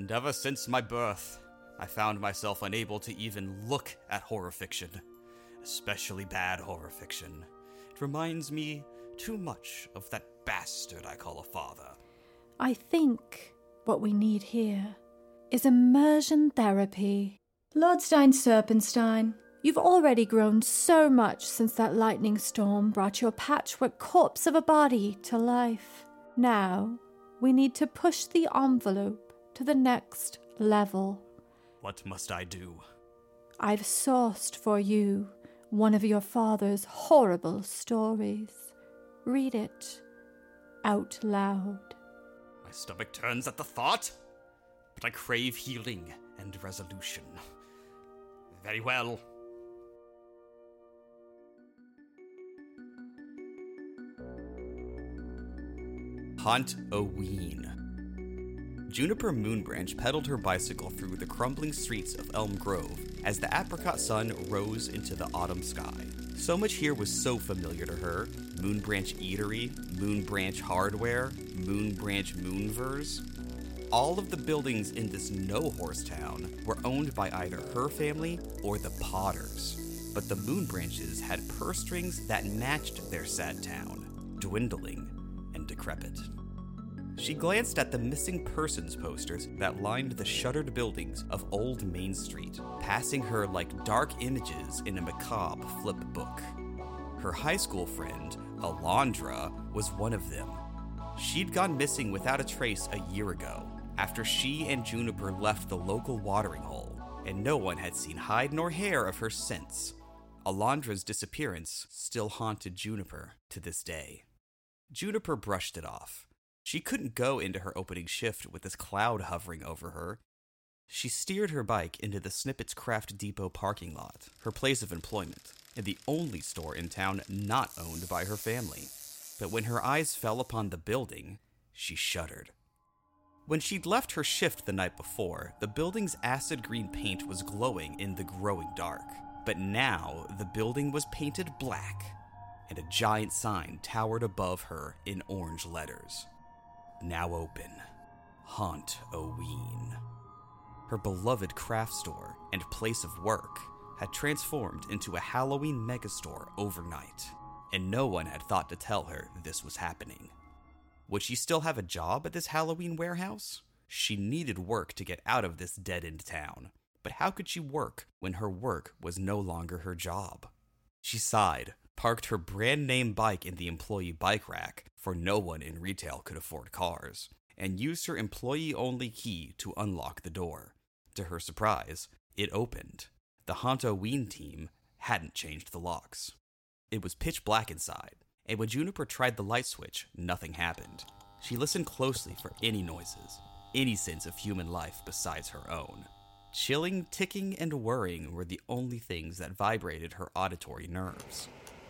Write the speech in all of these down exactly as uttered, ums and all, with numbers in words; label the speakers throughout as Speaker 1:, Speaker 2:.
Speaker 1: And ever since my birth, I found myself unable to even look at horror fiction, especially bad horror fiction. It reminds me too much of that bastard I call a father.
Speaker 2: I think what we need here is immersion therapy. Lordstein Serpenstein, you've already grown so much since that lightning storm brought your patchwork corpse of a body to life. Now, we need to push the envelope to the next level.
Speaker 1: What must I do?
Speaker 2: I've sourced for you one of your father's horrible stories. Read it out loud.
Speaker 1: My stomach turns at the thought, but I crave healing and resolution. Very well. Haunt-O-Ween. Juniper Moonbranch pedaled her bicycle through the crumbling streets of Elm Grove as the apricot sun rose into the autumn sky. So much here was so familiar to her. Moonbranch Eatery, Moonbranch Hardware, Moonbranch Moonverse. All of the buildings in this no-horse town were owned by either her family or the Potters. But the Moonbranches had purse strings that matched their sad town, dwindling and decrepit. She glanced at the missing persons posters that lined the shuttered buildings of Old Main Street, passing her like dark images in a macabre flip book. Her high school friend, Alondra, was one of them. She'd gone missing without a trace a year ago, after she and Juniper left the local watering hole, and no one had seen hide nor hair of her since. Alondra's disappearance still haunted Juniper to this day. Juniper brushed it off. She couldn't go into her opening shift with this cloud hovering over her. She steered her bike into the Snippets Craft Depot parking lot, her place of employment, and the only store in town not owned by her family. But when her eyes fell upon the building, she shuddered. When she'd left her shift the night before, the building's acid green paint was glowing in the growing dark. But now, the building was painted black, and a giant sign towered above her in orange letters. Now open. Haunt-O-Ween. Her beloved craft store and place of work had transformed into a Halloween megastore overnight, and no one had thought to tell her this was happening. Would she still have a job at this Halloween warehouse? She needed work to get out of this dead-end town, but how could she work when her work was no longer her job? She sighed, parked her brand-name bike in the employee bike rack, for no one in retail could afford cars, and used her employee-only key to unlock the door. To her surprise, it opened. The Haunt-O-Ween team hadn't changed the locks. It was pitch black inside, and when Juniper tried the light switch, nothing happened. She listened closely for any noises, any sense of human life besides her own. Chilling, ticking, and whirring were the only things that vibrated her auditory nerves.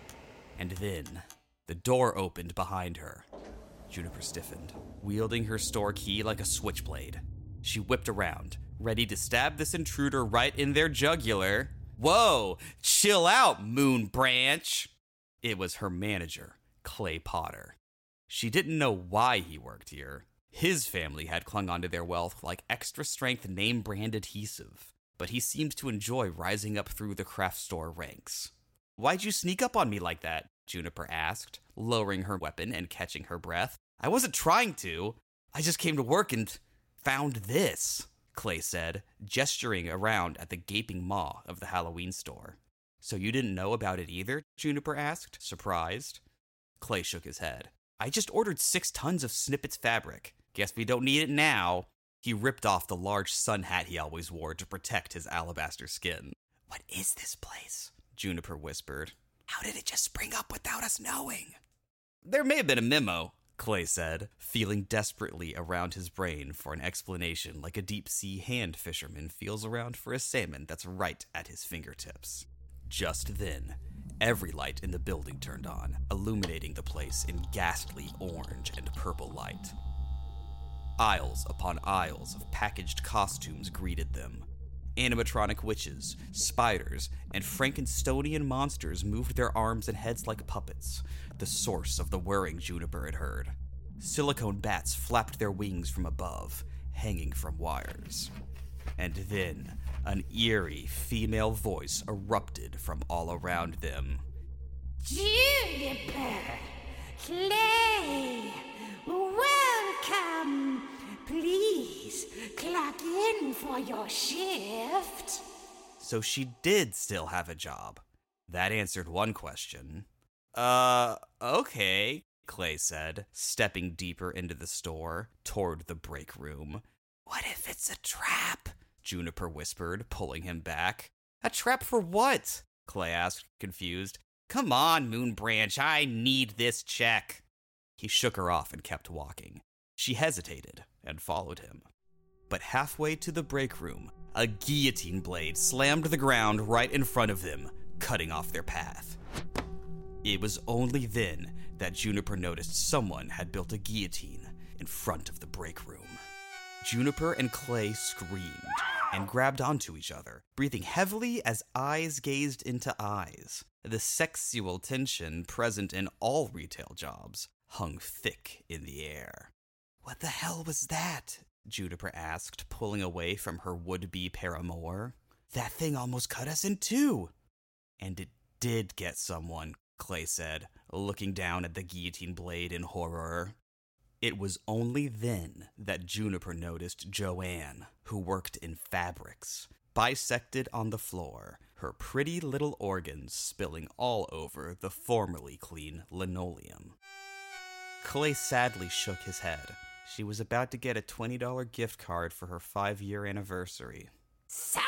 Speaker 1: And then, the door opened behind her. Juniper stiffened, wielding her store key like a switchblade. She whipped around, ready to stab this intruder right in their jugular. Whoa! Chill out, Moonbranch! It was her manager, Clay Potter. She didn't know why he worked here. His family had clung onto their wealth like extra-strength name-brand adhesive, but he seemed to enjoy rising up through the craft store ranks. "Why'd you sneak up on me like that?" Juniper asked, lowering her weapon and catching her breath. "I wasn't trying to. I just came to work and found this," Clay said, gesturing around at the gaping maw of the Halloween store. "So you didn't know about it either?" Juniper asked, surprised. Clay shook his head. "I just ordered six tons of Snippets fabric. Guess we don't need it now." He ripped off the large sun hat he always wore to protect his alabaster skin. "What is this place?" Juniper whispered. "How did it just spring up without us knowing?" "There may have been a memo," Clay said, feeling desperately around his brain for an explanation like a deep-sea hand fisherman feels around for a salmon that's right at his fingertips. Just then, every light in the building turned on, illuminating the place in ghastly orange and purple light. Aisles upon aisles of packaged costumes greeted them. Animatronic witches, spiders, and Frankensteinian monsters moved their arms and heads like puppets, the source of the whirring Juniper had heard. Silicone bats flapped their wings from above, hanging from wires. And then, an eerie female voice erupted from all around them.
Speaker 3: Juniper, Clay, welcome. Please clock in for your shift.
Speaker 1: So she did still have a job. That answered one question. Uh, okay, Clay said, stepping deeper into the store, toward the break room. What if it's a trap? Juniper whispered, pulling him back. A trap for what? Clay asked, confused. Come on, Moonbranch, I need this check. He shook her off and kept walking. She hesitated and followed him. But halfway to the break room, a guillotine blade slammed the ground right in front of them, cutting off their path. It was only then that Juniper noticed someone had built a guillotine in front of the break room. Juniper and Clay screamed and grabbed onto each other, breathing heavily as eyes gazed into eyes. The sexual tension present in all retail jobs hung thick in the air. What the hell was that? Juniper asked, pulling away from her would-be paramour. That thing almost cut us in two. And it did get someone, Clay said, looking down at the guillotine blade in horror. It was only then that Juniper noticed Joanne, who worked in fabrics, bisected on the floor, her pretty little organs spilling all over the formerly clean linoleum. Clay sadly shook his head. She was about to get a twenty dollars gift card for her five-year anniversary.
Speaker 3: Silence!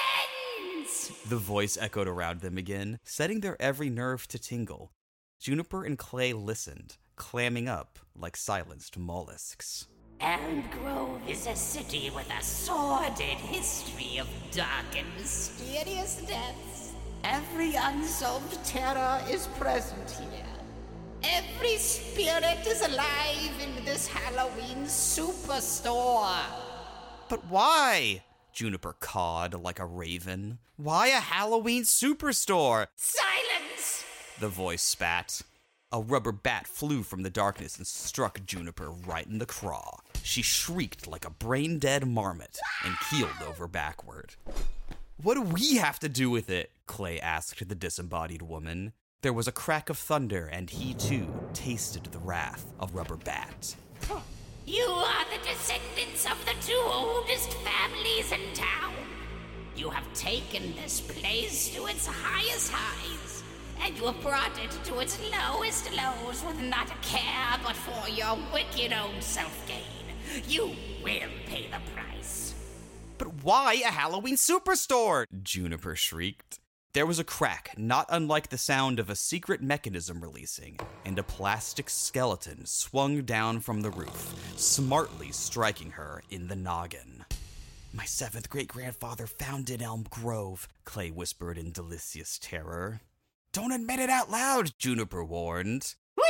Speaker 1: The voice echoed around them again, setting their every nerve to tingle. Juniper and Clay listened, clamming up like silenced mollusks.
Speaker 3: Elm Grove is a city with a sordid history of dark and mysterious deaths. Every unsolved terror is present here. Every spirit is alive in this Halloween superstore.
Speaker 1: But why? Juniper cawed like a raven. Why a Halloween superstore?
Speaker 3: Silence!
Speaker 1: The voice spat. A rubber bat flew from the darkness and struck Juniper right in the craw. She shrieked like a brain-dead marmot and keeled over backward. What do we have to do with it? Clay asked the disembodied woman. There was a crack of thunder, and he, too, tasted the wrath of Rubber Bat.
Speaker 3: You are the descendants of the two oldest families in town. You have taken this place to its highest highs, and you have brought it to its lowest lows with not a care but for your wicked own self-gain. You will pay the price.
Speaker 1: But why a Halloween superstore? Juniper shrieked. There was a crack, not unlike the sound of a secret mechanism releasing, and a plastic skeleton swung down from the roof, smartly striking her in the noggin. My seventh great-grandfather founded Elm Grove, Clay whispered in delicious terror. Don't admit it out loud, Juniper warned.
Speaker 3: We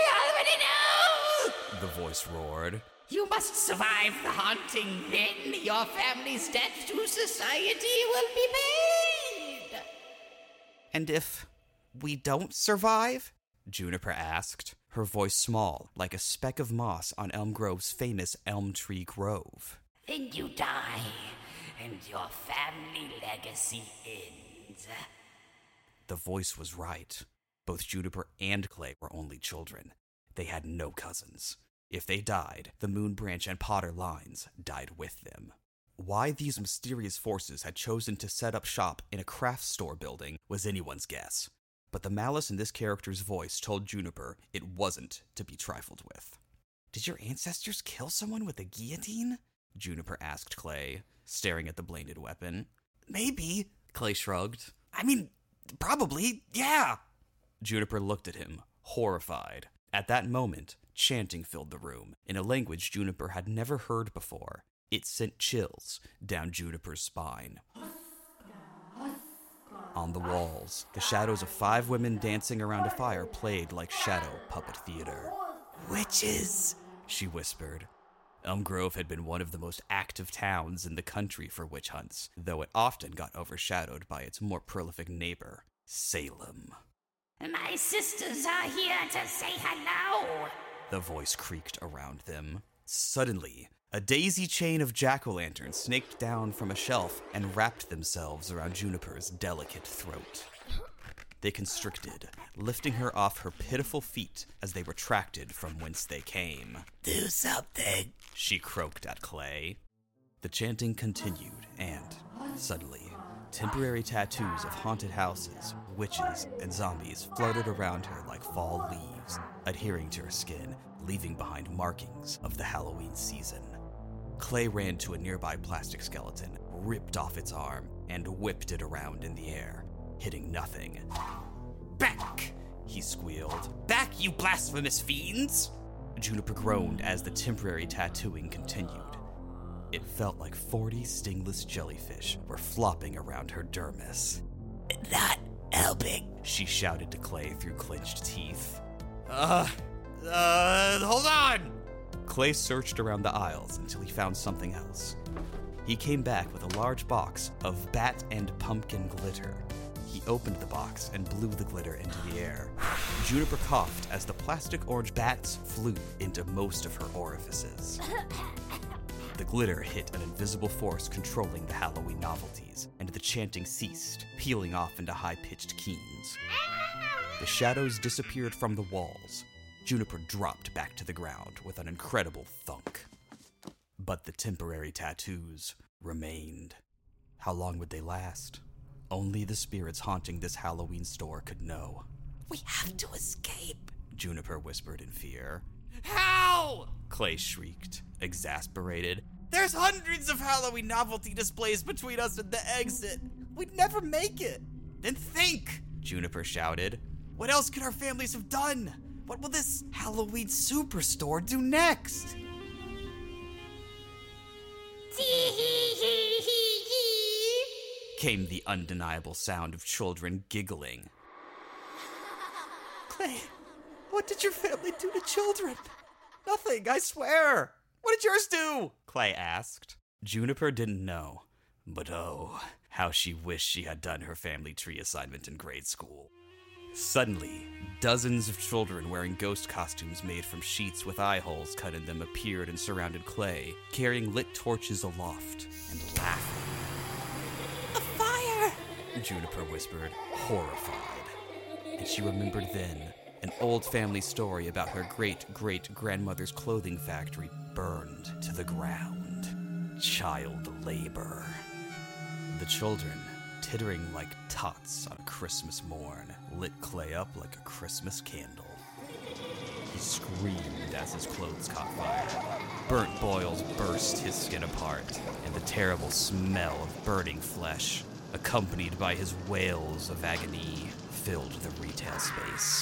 Speaker 3: already know!
Speaker 1: The voice roared.
Speaker 3: You must survive the haunting, then your family's debt to society will be paid!
Speaker 1: And if we don't survive? Juniper asked, her voice small, like a speck of moss on Elm Grove's famous Elm Tree Grove.
Speaker 3: Then you die, and your family legacy ends.
Speaker 1: The voice was right. Both Juniper and Clay were only children. They had no cousins. If they died, the Moonbranch and Potter lines died with them. Why these mysterious forces had chosen to set up shop in a craft store building was anyone's guess, but the malice in this character's voice told Juniper it wasn't to be trifled with. Did your ancestors kill someone with a guillotine? Juniper asked Clay, staring at the bladed weapon. Maybe, Clay shrugged. I mean, probably, yeah. Juniper looked at him, horrified. At that moment, chanting filled the room, in a language Juniper had never heard before. It sent chills down Juniper's spine. On the walls, the shadows of five women dancing around a fire played like shadow puppet theater. Witches, she whispered. Elm Grove had been one of the most active towns in the country for witch hunts, though it often got overshadowed by its more prolific neighbor, Salem.
Speaker 3: My sisters are here to say hello.
Speaker 1: The voice creaked around them. Suddenly, A daisy chain of jack-o'-lanterns snaked down from a shelf and wrapped themselves around Juniper's delicate throat. They constricted, lifting her off her pitiful feet as they retracted from whence they came.
Speaker 3: Do something,
Speaker 1: she croaked at Clay. The chanting continued, and, suddenly, temporary tattoos of haunted houses, witches, and zombies floated around her like fall leaves, adhering to her skin, leaving behind markings of the Halloween season. Clay ran to a nearby plastic skeleton, ripped off its arm, and whipped it around in the air, hitting nothing. "Back!" he squealed. "Back, you blasphemous fiends!" Juniper groaned as the temporary tattooing continued. It felt like forty stingless jellyfish were flopping around her dermis.
Speaker 3: "Not helping,"
Speaker 1: she shouted to Clay through clenched teeth. Uh, uh, hold on! Clay searched around the aisles until he found something else. He came back with a large box of bat and pumpkin glitter. He opened the box and blew the glitter into the air. Juniper coughed as the plastic orange bats flew into most of her orifices. The glitter hit an invisible force controlling the Halloween novelties, and the chanting ceased, peeling off into high-pitched keens. The shadows disappeared from the walls. Juniper dropped back to the ground with an incredible thunk. But the temporary tattoos remained. How long would they last? Only the spirits haunting this Halloween store could know.
Speaker 3: "We have to escape,"
Speaker 1: Juniper whispered in fear. "How?" Clay shrieked, exasperated. "There's hundreds of Halloween novelty displays between us and the exit. We'd never make it." "Then think," Juniper shouted. "What else could our families have done? What will this Halloween superstore do next?" Came the undeniable sound of children giggling. "Clay, what did your family do to children?" "Nothing, I swear. What did yours do?" Clay asked. Juniper didn't know, but oh, how she wished she had done her family tree assignment in grade school. Suddenly, dozens of children wearing ghost costumes made from sheets with eye holes cut in them appeared and surrounded Clay, carrying lit torches aloft and laughing.
Speaker 3: "A fire!"
Speaker 1: Juniper whispered, horrified. And she remembered then an old family story about her great-great-grandmother's clothing factory burned to the ground. Child labor. The children, tittering like tots on a Christmas morn, lit Clay up like a Christmas candle. He screamed as his clothes caught fire. Burnt boils burst his skin apart, and the terrible smell of burning flesh, accompanied by his wails of agony, filled the retail space.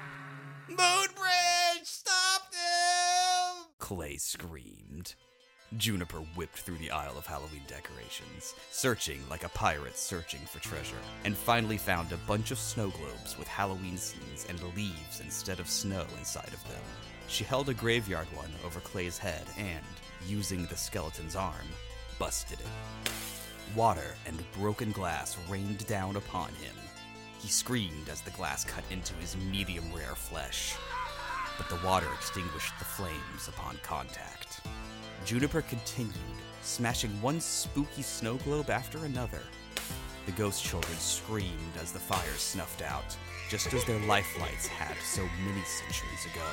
Speaker 1: "Moonbridge, stop him!" Clay screamed. Juniper whipped through the aisle of Halloween decorations, searching like a pirate searching for treasure, and finally found a bunch of snow globes with Halloween scenes and leaves instead of snow inside of them. She held a graveyard one over Clay's head and, using the skeleton's arm, busted it. Water and broken glass rained down upon him. He screamed as the glass cut into his medium-rare flesh, but the water extinguished the flames upon contact. Juniper continued, smashing one spooky snow globe after another. The ghost children screamed as the fire snuffed out, just as their lifelights had so many centuries ago.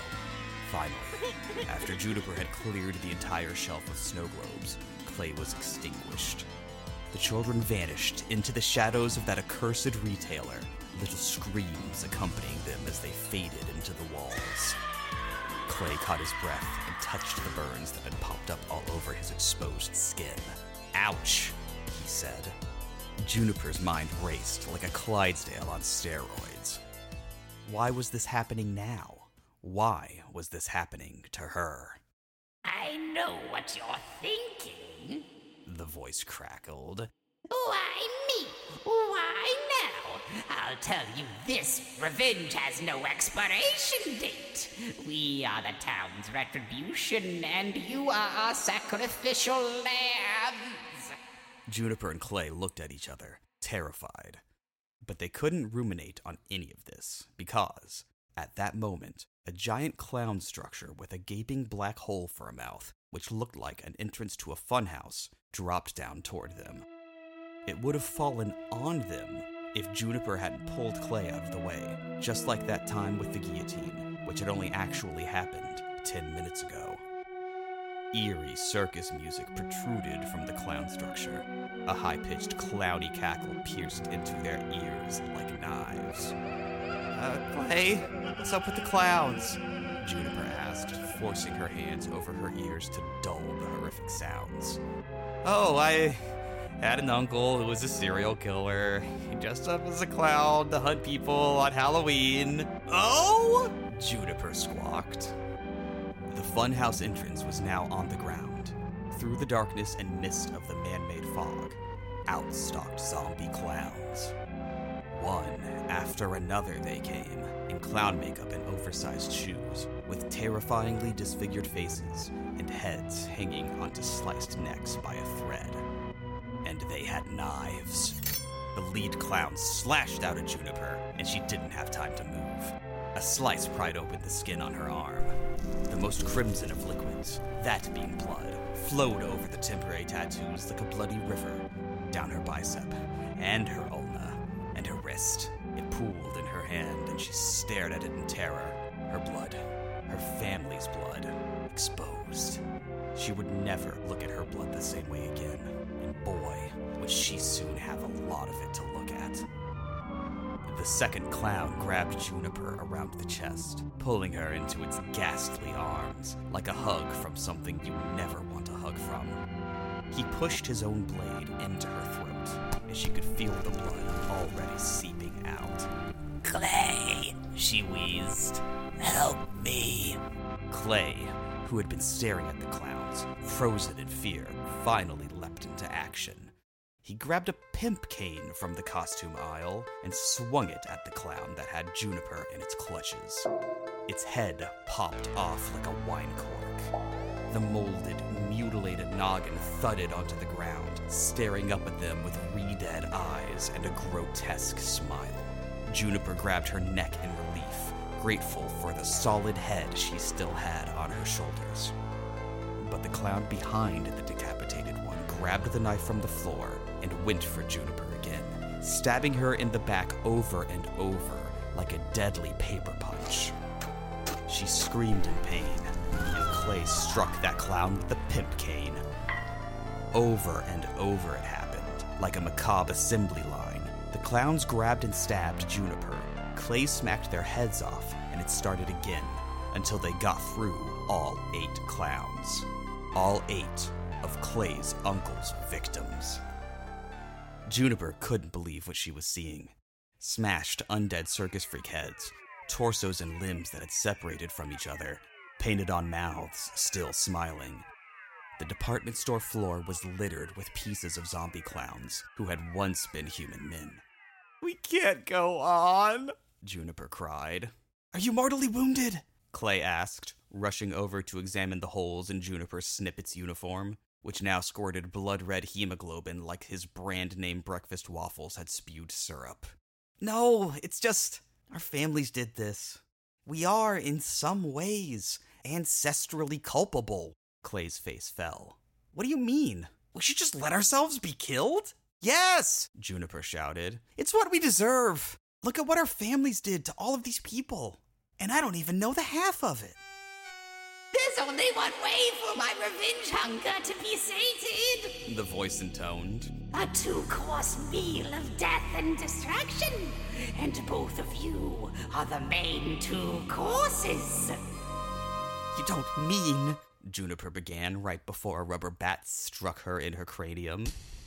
Speaker 1: Finally, after Juniper had cleared the entire shelf of snow globes, Clay was extinguished. The children vanished into the shadows of that accursed retailer, little screams accompanying them as they faded into the walls. Clay caught his breath and touched the burns that had popped up all over his exposed skin. "Ouch," he said. Juniper's mind raced like a Clydesdale on steroids. Why was this happening now? Why was this happening to her?
Speaker 3: "I know what you're thinking,"
Speaker 1: the voice crackled.
Speaker 3: "Why me? Why now? I'll tell you this, revenge has no expiration date. We are the town's retribution, and you are our sacrificial lambs."
Speaker 1: Juniper and Clay looked at each other, terrified. But they couldn't ruminate on any of this, because, at that moment, a giant clown structure with a gaping black hole for a mouth which looked like an entrance to a funhouse, dropped down toward them. It would have fallen on them if Juniper hadn't pulled Clay out of the way, just like that time with the guillotine, which had only actually happened ten minutes ago. Eerie circus music protruded from the clown structure. A high-pitched, clowny cackle pierced into their ears like knives. Uh, Clay, what's up with the clowns? Juniper asked, forcing her hands over her ears to dull the horrific sounds. Oh, I had an uncle who was a serial killer. He dressed up as a clown to hunt people on Halloween. Oh? Juniper squawked. The funhouse entrance was now on the ground. Through the darkness and mist of the man-made fog, out stalked zombie clowns. One after another they came, in clown makeup and oversized shoes, with terrifyingly disfigured faces and heads hanging onto sliced necks by a thread. And they had knives. The lead clown slashed out at Juniper, and she didn't have time to move. A slice pried open the skin on her arm. The most crimson of liquids, that being blood, flowed over the temporary tattoos like a bloody river, down her bicep, and her ulna, and her wrist. It pooled in her hand, and she stared at it in terror. Her blood, her family's blood, exposed. She would never look at her blood the same way again, and boy, would she soon have a lot of it to look at. The second clown grabbed Juniper around the chest, pulling her into its ghastly arms, like a hug from something you never want a hug from. He pushed his own blade into her throat, and she could feel the blood already seeping out.
Speaker 3: Clay, she wheezed. Help me.
Speaker 1: Clay, who had been staring at the clowns, frozen in fear, finally leapt into action. He grabbed a pimp cane from the costume aisle and swung it at the clown that had Juniper in its clutches. Its head popped off like a wine cork. The molded, mutilated noggin thudded onto the ground, staring up at them with re-dead eyes and a grotesque smile. Juniper grabbed her neck in relief, grateful for the solid head she still had on her shoulders. But the clown behind the decapitated one grabbed the knife from the floor and went for Juniper again, stabbing her in the back over and over like a deadly paper punch. She screamed in pain, and Clay struck that clown with the pimp cane. Over and over it happened, like a macabre assembly line. The clowns grabbed and stabbed Juniper. Clay smacked their heads off, and it started again, until they got through all eight clowns. All eight of Clay's uncle's victims. Juniper couldn't believe what she was seeing. Smashed undead circus freak heads, torsos and limbs that had separated from each other, painted on mouths still smiling. The department store floor was littered with pieces of zombie clowns who had once been human men. "We can't go on," Juniper cried. "Are you mortally wounded?" Clay asked, rushing over to examine the holes in Juniper's Snippet's uniform, which now squirted blood-red hemoglobin like his brand-name breakfast waffles had spewed syrup. "No, it's just, our families did this. We are, in some ways, ancestrally culpable." Clay's face fell. "What do you mean? We should just let ourselves be killed?" "Yes!" Juniper shouted. "It's what we deserve. Look at what our families did to all of these people. And I don't even know the half of it."
Speaker 3: There's only one way for my revenge hunger to be sated,
Speaker 1: the voice intoned.
Speaker 3: A two-course meal of death and destruction, and both of you are the main two courses.
Speaker 1: "You don't mean," Juniper began right before a rubber bat struck her in her cranium.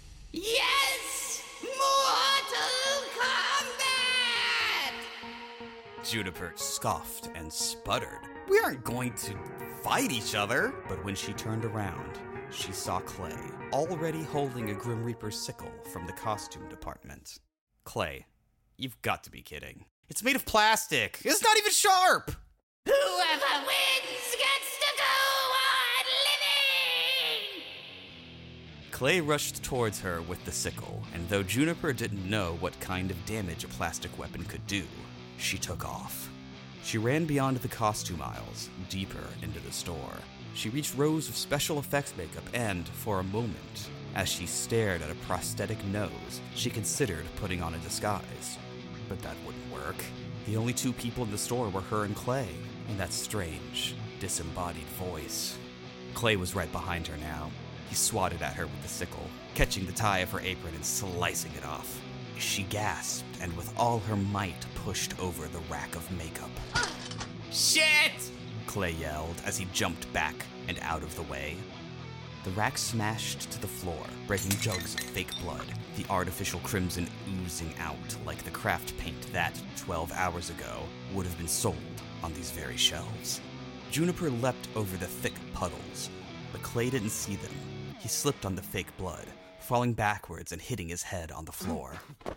Speaker 3: "Yes! Mortal Kombat!"
Speaker 1: Juniper scoffed and sputtered. "We aren't going to fight each other." But when she turned around, she saw Clay, already holding a Grim Reaper's sickle from the costume department. "Clay, you've got to be kidding. It's made of plastic. It's not even sharp."
Speaker 3: "Whoever wins gets to go on living!"
Speaker 1: Clay rushed towards her with the sickle, and though Juniper didn't know what kind of damage a plastic weapon could do, she took off. She ran beyond the costume aisles, deeper into the store, She reached rows of special effects makeup and, for a moment, as she stared at a prosthetic nose, she considered putting on a disguise. But that wouldn't work. The only two people in the store were her and Clay, and that strange, disembodied voice. Clay was right behind her now. He swatted at her with the sickle, catching the tie of her apron and slicing it off. She gasped and with all her might pushed over the rack of makeup.
Speaker 3: Shit!
Speaker 1: Clay yelled as he jumped back and out of the way. The rack smashed to the floor, breaking jugs of fake blood, the artificial crimson oozing out like the craft paint that, twelve hours ago, would have been sold on these very shelves. Juniper leapt over the thick puddles, but Clay didn't see them. He slipped on the fake blood, falling backwards and hitting his head on the floor.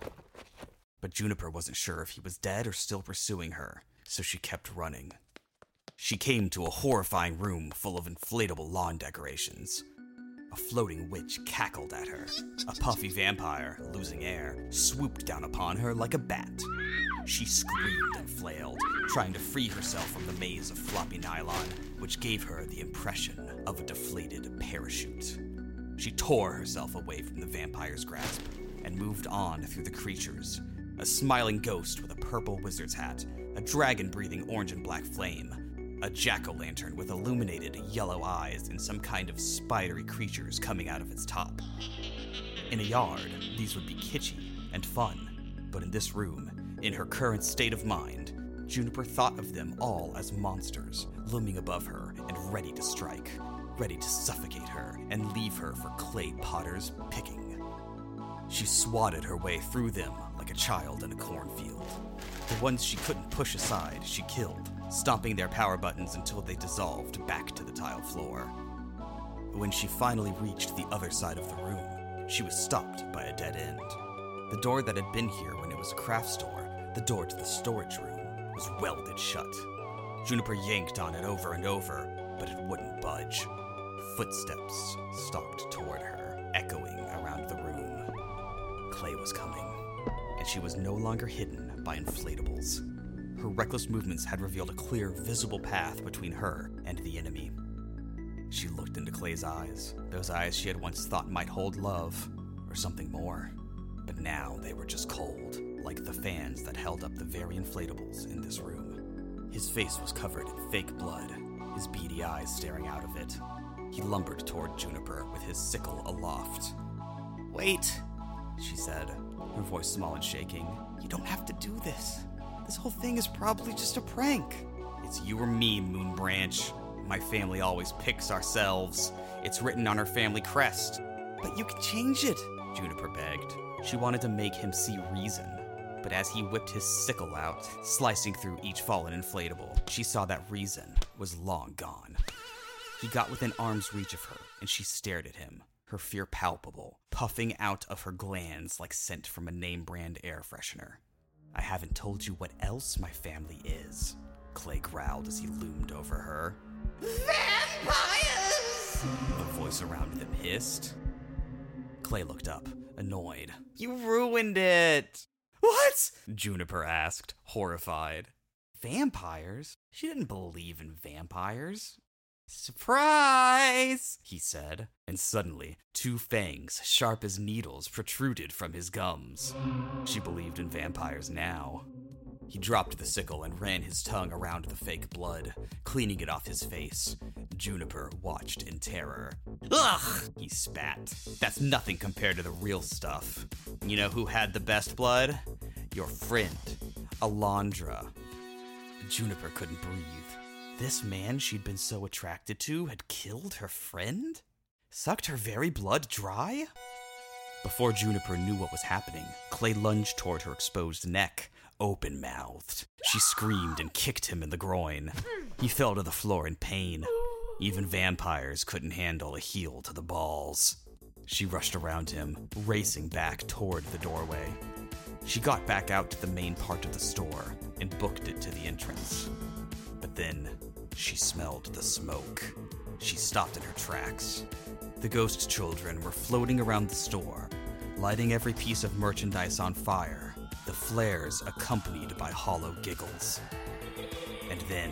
Speaker 1: But Juniper wasn't sure if he was dead or still pursuing her, so she kept running. She came to a horrifying room full of inflatable lawn decorations. A floating witch cackled at her. A puffy vampire, losing air, swooped down upon her like a bat. She screamed and flailed, trying to free herself from the maze of floppy nylon, which gave her the impression of a deflated parachute. She tore herself away from the vampire's grasp and moved on through the creatures. A smiling ghost with a purple wizard's hat, a dragon breathing orange and black flame, a jack-o'-lantern with illuminated yellow eyes and some kind of spidery creatures coming out of its top. In a yard, these would be kitschy and fun, but in this room, in her current state of mind, Juniper thought of them all as monsters, looming above her and ready to strike, ready to suffocate her and leave her for Clay Potter's picking. She swatted her way through them like a child in a cornfield. The ones she couldn't push aside, she killed, stomping their power buttons until they dissolved back to the tile floor. When she finally reached the other side of the room, she was stopped by a dead end. The door that had been here when it was a craft store, the door to the storage room, was welded shut. Juniper yanked on it over and over, but it wouldn't budge. Footsteps stalked toward her, echoing around the room. Clay was coming, and she was no longer hidden by inflatables. Her reckless movements had revealed a clear, visible path between her and the enemy. She looked into Clay's eyes, those eyes she had once thought might hold love, or something more. But now they were just cold, like the fans that held up the very inflatables in this room. His face was covered in fake blood, his beady eyes staring out of it. He lumbered toward Juniper with his sickle aloft. "Wait," she said, her voice small and shaking. "You don't have to do this. This whole thing is probably just a prank." "It's you or me, Moonbranch. My family always picks ourselves. It's written on our family crest." "But you can change it," Juniper begged. She wanted to make him see reason. But as he whipped his sickle out, slicing through each fallen inflatable, she saw that reason was long gone. He got within arm's reach of her, and she stared at him, her fear palpable, puffing out of her glands like scent from a name-brand air freshener. "I haven't told you what else my family is," Clay growled as he loomed over her.
Speaker 3: Vampires!
Speaker 1: The voice around them hissed. Clay looked up, annoyed. "You ruined it!" "What?" Juniper asked, horrified. "Vampires? She didn't believe in vampires." "Surprise!" he said, and suddenly, two fangs, sharp as needles, protruded from his gums. She believed in vampires now. He dropped the sickle and ran his tongue around the fake blood, cleaning it off his face. Juniper watched in terror. "Ugh!" he spat. "That's nothing compared to the real stuff. You know who had the best blood? Your friend, Alondra." Juniper couldn't breathe. This man she'd been so attracted to had killed her friend? Sucked her very blood dry? Before Juniper knew what was happening, Clay lunged toward her exposed neck, open-mouthed. She screamed and kicked him in the groin. He fell to the floor in pain. Even vampires couldn't handle a heel to the balls. She rushed around him, racing back toward the doorway. She got back out to the main part of the store and booked it to the entrance. But then, she smelled the smoke. She stopped in her tracks. The ghost children were floating around the store, lighting every piece of merchandise on fire, the flares accompanied by hollow giggles. And then,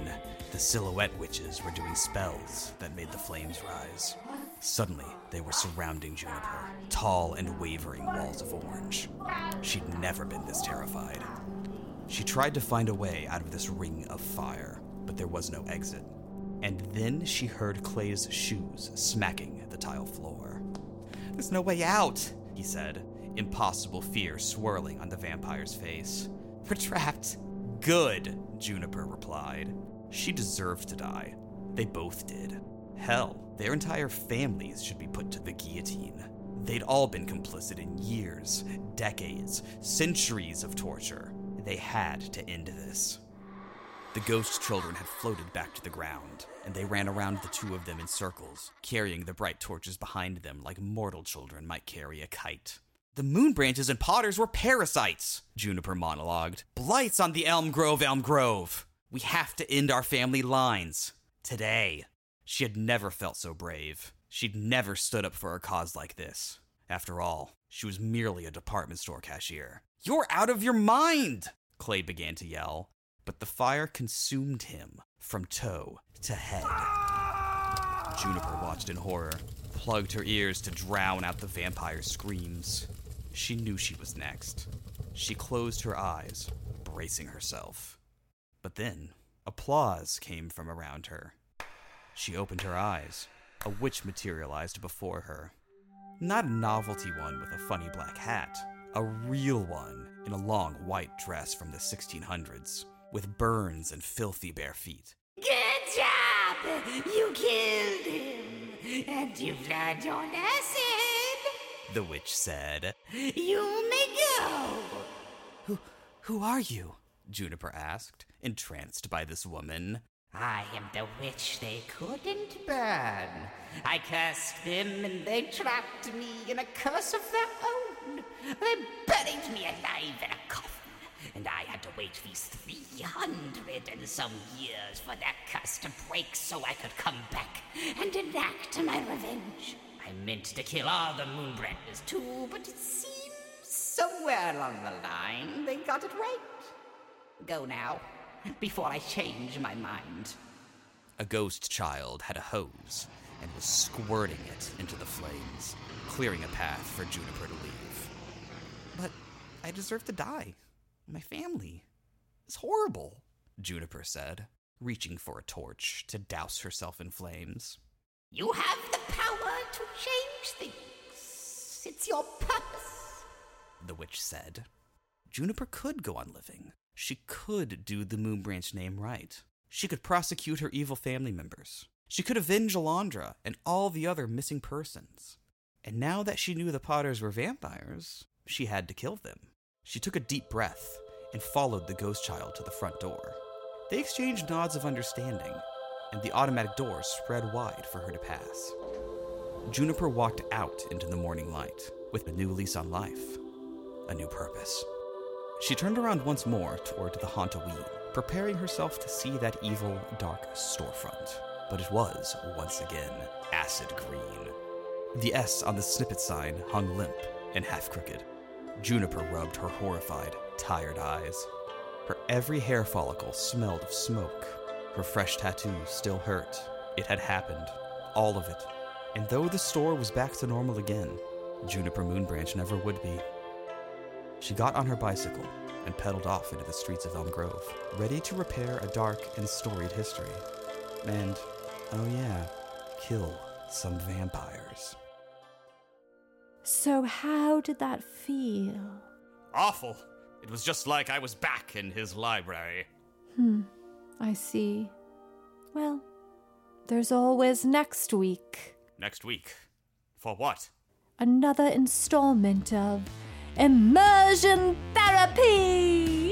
Speaker 1: The silhouette witches were doing spells that made the flames rise. Suddenly, they were surrounding Juniper, tall and wavering walls of orange. She'd never been this terrified. She tried to find a way out of this ring of fire, but there was no exit. And then she heard Clay's shoes smacking the tile floor. "There's no way out," he said, impossible fear swirling on the vampire's face. "We're trapped." "Good," Juniper replied. She deserved to die. They both did. Hell, their entire families should be put to the guillotine. They'd all been complicit in years, decades, centuries of torture. They had to end this. The ghost children had floated back to the ground, and they ran around the two of them in circles, carrying the bright torches behind them like mortal children might carry a kite. "The moon branches and potters were parasites," Juniper monologued. "Blights on the Elm Grove, Elm Grove. We have to end our family lines. Today." She had never felt so brave. She'd never stood up for a cause like this. After all, she was merely a department store cashier. "You're out of your mind!" Clay began to yell, but the fire consumed him from toe to head. Juniper watched in horror, plugged her ears to drown out the vampire's screams. She knew she was next. She closed her eyes, bracing herself. But then, applause came from around her. She opened her eyes. A witch materialized before her. Not a novelty one with a funny black hat. A real one in a long white dress from the sixteen hundreds, with burns and filthy bare feet.
Speaker 3: Good job! You killed him, and you've learned your lesson,
Speaker 1: the witch said.
Speaker 3: You may go.
Speaker 1: Who, who are you? Juniper asked, entranced by this woman.
Speaker 3: I am the witch they couldn't burn. I cursed them and they trapped me in a curse of their own. They buried me alive in a coffin, and I had to wait these three hundred and some years for that curse to break so I could come back and enact my revenge. I meant to kill all the moon branches too, but it seems somewhere along the line they got it right. Go now, before I change my mind.
Speaker 1: A ghost child had a hose and was squirting it into the flames, clearing a path for Juniper to leave. But I deserve to die. My family. It's horrible, Juniper said, reaching for a torch to douse herself in flames.
Speaker 3: You have the power to change things. It's your purpose,
Speaker 1: the witch said. Juniper could go on living. She could do the Moonbranch name right. She could prosecute her evil family members. She could avenge Alondra and all the other missing persons. And now that she knew the Potters were vampires, she had to kill them. She took a deep breath and followed the ghost child to the front door. They exchanged nods of understanding, and the automatic door spread wide for her to pass. Juniper walked out into the morning light with a new lease on life, a new purpose. She turned around once more toward the Hauntoween, preparing herself to see that evil, dark storefront. But it was, once again, acid green. The S on the snippet sign hung limp and half-crooked. Juniper rubbed her horrified, tired eyes. Her every hair follicle smelled of smoke. Her fresh tattoo still hurt. It had happened. All of it. And though the store was back to normal again, Juniper Moonbranch never would be. She got on her bicycle and pedaled off into the streets of Elm Grove, ready to repair a dark and storied history. And, oh yeah, kill some vampires.
Speaker 2: So how did that feel?
Speaker 1: Awful. It was just like I was back in his library.
Speaker 2: Hmm, I see. Well, there's always next week.
Speaker 1: Next week? For what?
Speaker 2: Another installment of Immersion Therapy!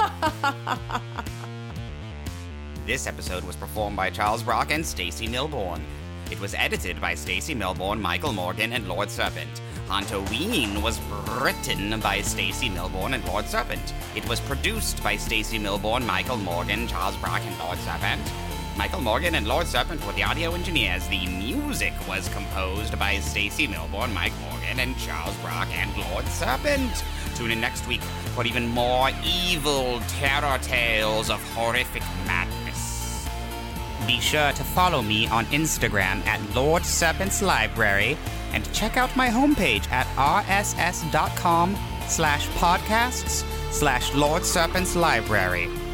Speaker 4: This episode was performed by Charles Brock and Stacey Milbourne. It was edited by Stacey Milbourne, Michael Morgan, and Lord Serpent. Hauntoween was written by Stacey Milbourne and Lord Serpent. It was produced by Stacey Milbourne, Michael Morgan, Charles Brock, and Lord Serpent. Michael Morgan and Lord Serpent were the audio engineers. The music was composed by Stacey Milbourne, Mike Morgan, and Charles Brock, and Lord Serpent. Tune in next week for even more evil terror tales of horrific madness. Be sure to follow me on Instagram at Lord Serpent's Library and check out my homepage at rss.com slash podcasts slash Lord Serpent's Library.